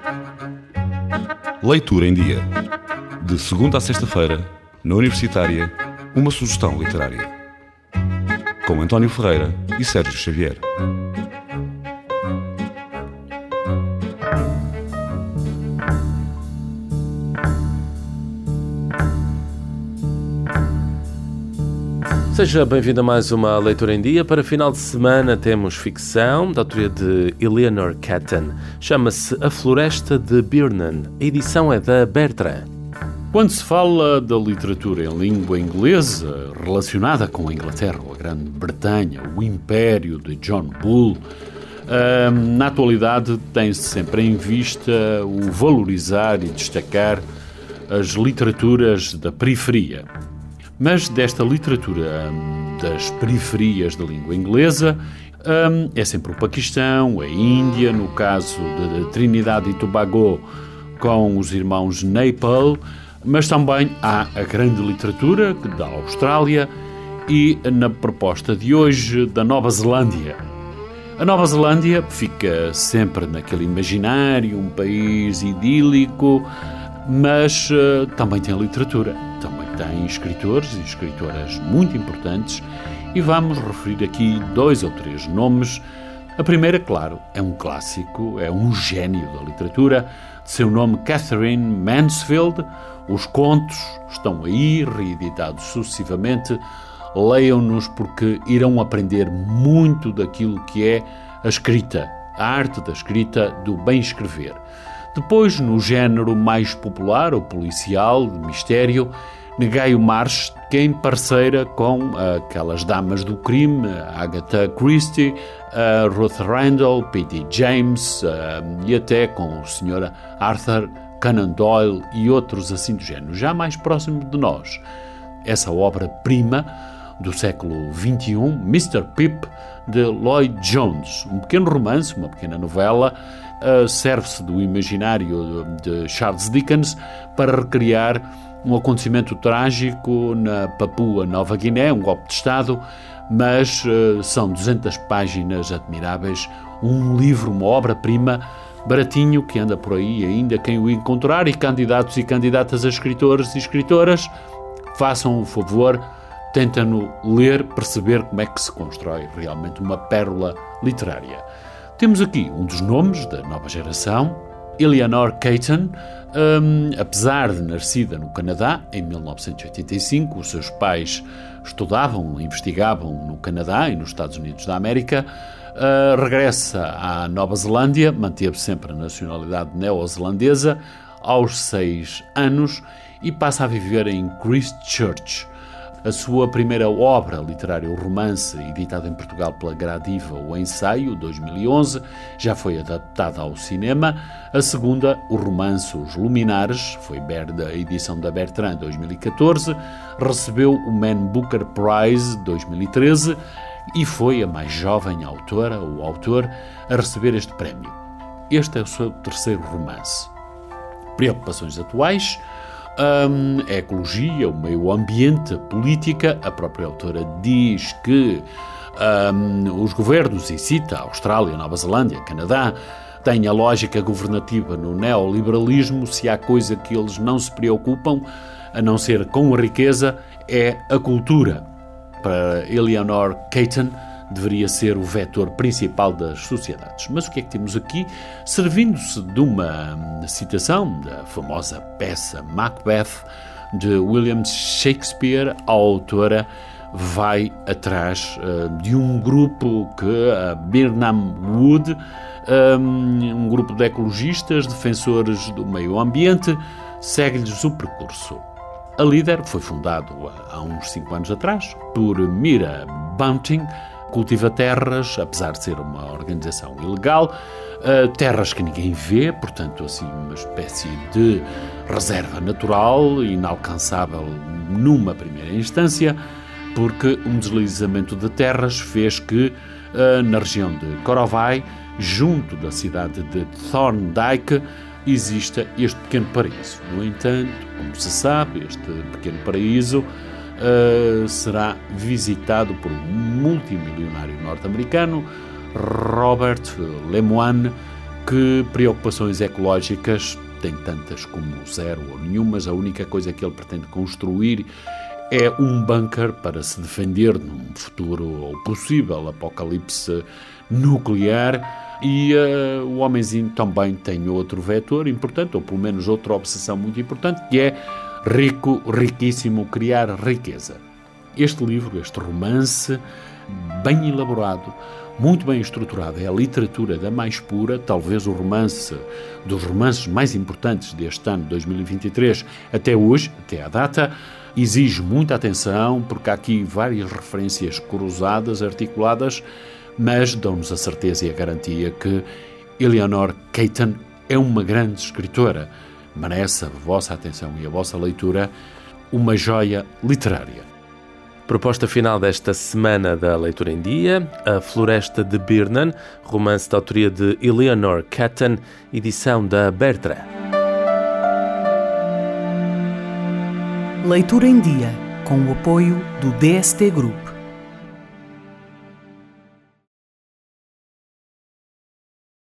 Leitura em Dia. De segunda a sexta-feira, na Universitária, uma sugestão literária. Com António Ferreira e Sérgio Xavier. Seja bem-vindo a mais uma Leitura em Dia. Para final de semana temos ficção, da autoria de Eleanor Catton. Chama-se A Floresta de Birnam. A edição é da Bertrand. Quando se fala da literatura em língua inglesa relacionada com a Inglaterra, ou a Grã-Bretanha, o Império de John Bull, na atualidade tem-se sempre em vista o valorizar e destacar as literaturas da periferia. Mas desta literatura das periferias da língua inglesa é sempre o Paquistão, a Índia, no caso de Trinidade e Tobago com os irmãos Nepal, mas também há a grande literatura da Austrália e, na proposta de hoje, da Nova Zelândia. A Nova Zelândia fica sempre naquele imaginário, um país idílico, mas também tem literatura, também tem escritores e escritoras muito importantes e vamos referir aqui 2 ou 3 nomes. A primeira, claro, é um clássico, é um gênio da literatura, de seu nome Catherine Mansfield. Os contos estão aí, reeditados sucessivamente. Leiam-nos porque irão aprender muito daquilo que é a escrita, a arte da escrita, do bem escrever. Depois, no género mais popular, ou policial, de mistério, Gaio Marsh, que é parceira com aquelas damas do crime, Agatha Christie, Ruth Randall, P.D. James e até com o Sr. Arthur Conan Doyle e outros assim do género, já mais próximo de nós. Essa obra-prima do século XXI, Mr. Pip, de Lloyd Jones, um pequeno romance, uma pequena novela, serve-se do imaginário de Charles Dickens para recriar um acontecimento trágico na Papua Nova Guiné, um golpe de Estado, mas são 200 páginas admiráveis, um livro, uma obra-prima, baratinho, que anda por aí ainda quem o encontrar, e candidatos e candidatas a escritores e escritoras, façam o favor, tentem-no ler, perceber como é que se constrói realmente uma pérola literária. Temos aqui um dos nomes da nova geração, Eleanor Catton. Apesar de nascida no Canadá, em 1985, os seus pais estudavam, investigavam no Canadá e nos Estados Unidos da América, regressa à Nova Zelândia, manteve sempre a nacionalidade neozelandesa, aos 6 anos, e passa a viver em Christchurch. A sua primeira obra literária, o romance, editado em Portugal pela Gradiva, O Ensaio, 2011, já foi adaptada ao cinema. A segunda, o romance Os Luminares, foi da edição da Bertrand, 2014, recebeu o Man Booker Prize, 2013, e foi a mais jovem autora ou autor a receber este prémio. Este é o seu terceiro romance. Preocupações atuais: a ecologia, o meio ambiente, a política. A própria autora diz que os governos, e cita a Austrália, Nova Zelândia, Canadá, têm a lógica governativa no neoliberalismo. Se há coisa que eles não se preocupam, a não ser com a riqueza, é a cultura. Para Eleanor Catton, deveria ser o vetor principal das sociedades. Mas o que é que temos aqui? Servindo-se de uma citação da famosa peça Macbeth, de William Shakespeare, a autora vai atrás de um grupo que a Birnam Wood, um grupo de ecologistas, defensores do meio ambiente, segue-lhes o percurso. A líder foi fundado há uns 5 anos atrás por Mira Bunting. Cultiva terras, apesar de ser uma organização ilegal, terras que ninguém vê, portanto, assim, uma espécie de reserva natural, inalcançável numa primeira instância, porque um deslizamento de terras fez que, na região de Corovai, junto da cidade de Thorndike, exista este pequeno paraíso. No entanto, como se sabe, este pequeno paraíso será visitado por um multimilionário norte-americano, Robert Lemoine, que preocupações ecológicas tem tantas como zero ou nenhumas. A única coisa que ele pretende construir é um bunker para se defender num futuro ou possível apocalipse nuclear. E o homenzinho também tem outro vetor importante, ou pelo menos outra obsessão muito importante, que é riquíssimo, criar riqueza. Este livro, este romance, bem elaborado, muito bem estruturado, é a literatura da mais pura, talvez o romance dos romances mais importantes deste ano, 2023, até hoje, até à data. Exige muita atenção, porque há aqui várias referências cruzadas, articuladas, mas dão-nos a certeza e a garantia que Eleanor Catton é uma grande escritora. Merece a vossa atenção e a vossa leitura, uma joia literária. Proposta final desta semana da Leitura em Dia, A Floresta de Birnen, romance da autoria de Eleanor Catton, edição da Bertrand. Leitura em Dia, com o apoio do DST Group.